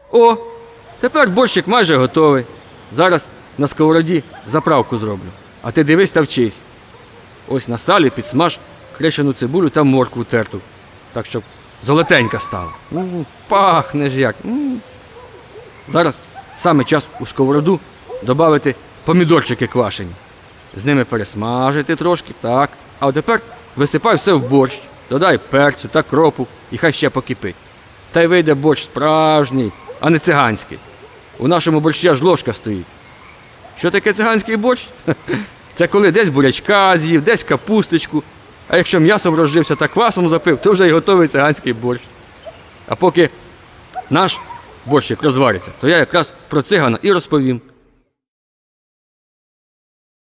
О, тепер борщик майже готовий. Зараз на сковороді заправку зроблю. А ти дивись та вчись. Ось на салі підсмаж крещену цибулю та моркву терту. Так, щоб золотенька стала. Пахне ж як. Зараз саме час у сковороду додати помідорчики квашені. З ними пересмажити трошки, так. А от тепер висипай все в борщ, додай перцю та кропу і хай ще покипить. Та й вийде борщ справжній, а не циганський. У нашому борщі аж ложка стоїть. Що таке циганський борщ? Це коли десь бурячка з'їв, десь капусточку, а якщо м'ясом розжився та квасом запив, то вже й готовий циганський борщ. А поки наш борщик розвариться, то я якраз про цигана і розповім.